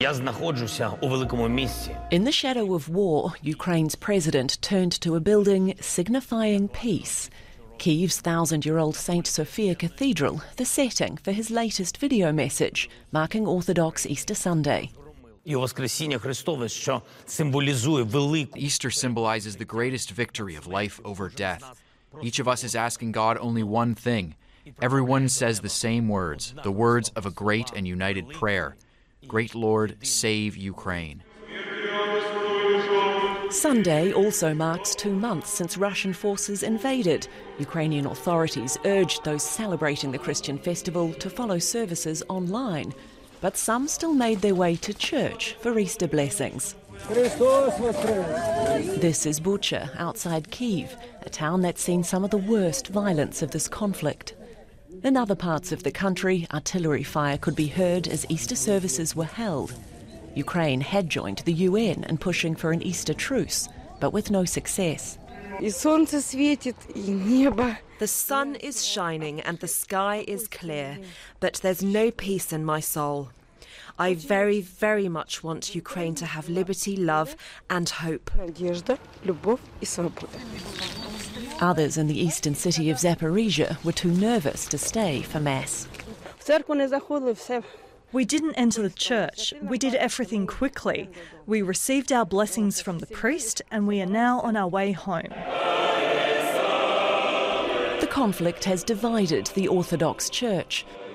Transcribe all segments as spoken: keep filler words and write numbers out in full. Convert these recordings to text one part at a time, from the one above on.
Я знаходжуся у великому місті. In the shadow of war, Ukraine's president turned to a building signifying peace. Kyiv's thousand-year-old Saint Sophia Cathedral, the setting for his latest video message, marking Orthodox Easter Sunday. І Воскресіння Христове, що символізує велику. Easter symbolizes the greatest victory of life over death. Each of us is asking God only one thing. Everyone says the same words, the words of a great and united prayer. Great Lord, save Ukraine. Sunday also marks two months since Russian forces invaded. Ukrainian authorities urged those celebrating the Christian festival to follow services online. But some still made their way to church for Easter blessings. This is Bucha, outside Kyiv, a town that's seen some of the worst violence of this conflict. In other parts of the country, artillery fire could be heard as Easter services were held. Ukraine had joined the U N in pushing for an Easter truce, but with no success. The sun is shining and the sky is clear, but there's no peace in my soul. I very, very much want Ukraine to have liberty, love and hope. Others in the eastern city of Zaporizhia were too nervous to stay for Mass. We didn't enter the church. We did everything quickly. We received our blessings from the priest and we are now on our way home. The conflict has divided the Orthodox Church.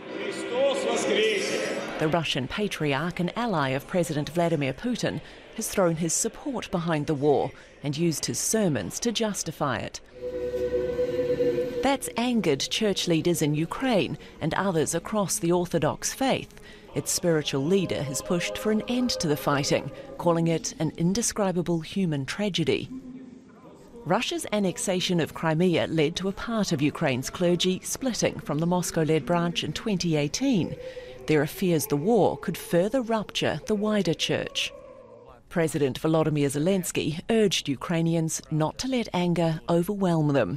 The Russian patriarch and ally of President Vladimir Putin has thrown his support behind the war and used his sermons to justify it. That's angered church leaders in Ukraine and others across the Orthodox faith. Its spiritual leader has pushed for an end to the fighting, calling it an indescribable human tragedy. Russia's annexation of Crimea led to a part of Ukraine's clergy splitting from the Moscow-led branch in twenty eighteen. There are fears the war could further rupture the wider church. President Volodymyr Zelensky urged Ukrainians not to let anger overwhelm them.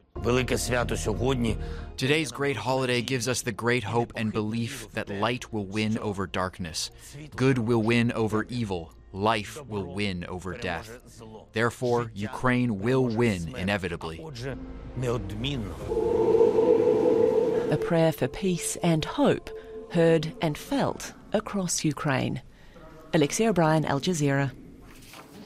Today's great holiday gives us the great hope and belief that light will win over darkness, good will win over evil, life will win over death. Therefore, Ukraine will win inevitably. A prayer for peace and hope heard and felt across Ukraine. Alexia O'Brien, Al Jazeera.